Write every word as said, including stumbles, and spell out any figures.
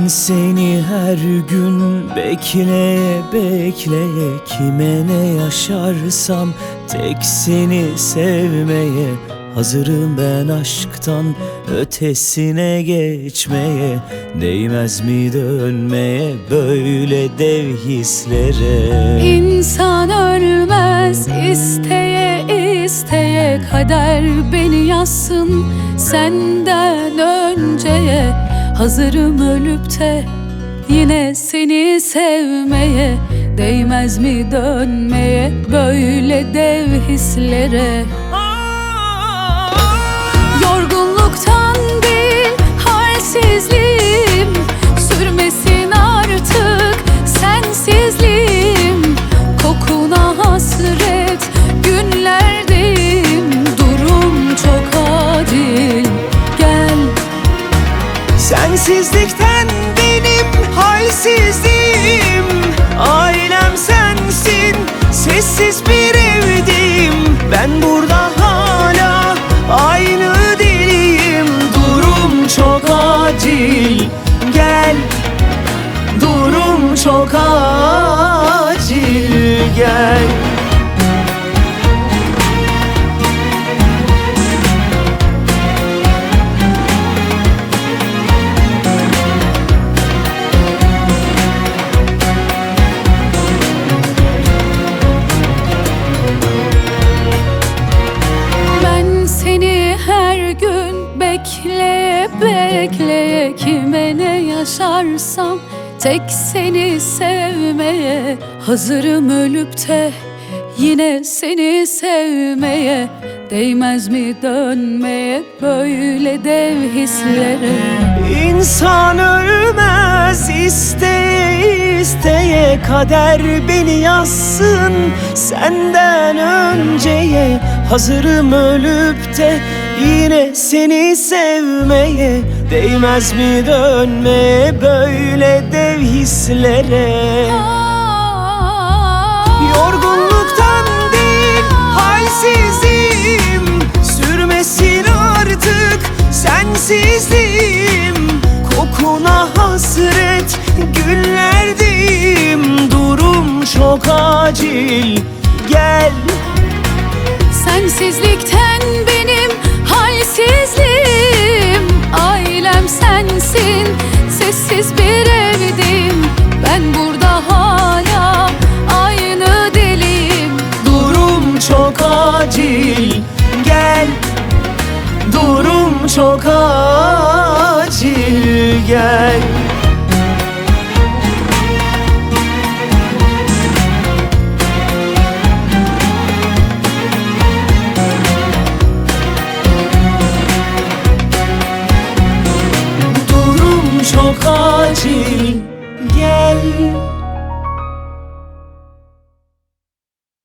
seni her gün bekleye bekleye, kime ne yaşarsam tek seni sevmeye hazırım ben aşktan ötesine geçmeye. Değmez mi dönmeye böyle dev hislere? İnsan ölmez isteye isteye, kader beni yazsın senden önceye. Hazırım ölüp de yine seni sevmeye. Değmez mi dönmeye böyle dev hislere? Yorgunluktan değil halsizliğim, sürmesin artık sensizliğim. Kokuna hasret günlerdeyim, durum çok acil gel. Sensizlikten benim halsizliğim, ailem sensin, sessiz bir evdeyim. Ben burada hala aynı deliyim, durum çok acil gel. Durum çok acil gel. Bekleye bekleye, kime ne yaşarsam tek seni sevmeye. Hazırım ölüp de yine seni sevmeye. Değmez mi dönmeye böyle dev hislere? İnsan ölmez isteye isteye, kader beni yazsın senden önceye. Hazırım ölüp de yine seni sevmeye. Değmez mi dönmeye böyle dev hislere? Yorgunluktan değil halsizliğim, sürmesin artık sensizliğim. Kokuna hasret günlerdeyim, durum çok acil gel. Sensizlikten benim halsizliğim, ailem sensin, sessiz bir evdeyim. Ben burada hala aynı deliyim, durum çok acil gel. Durum çok acil gel. Durum çok acil gel.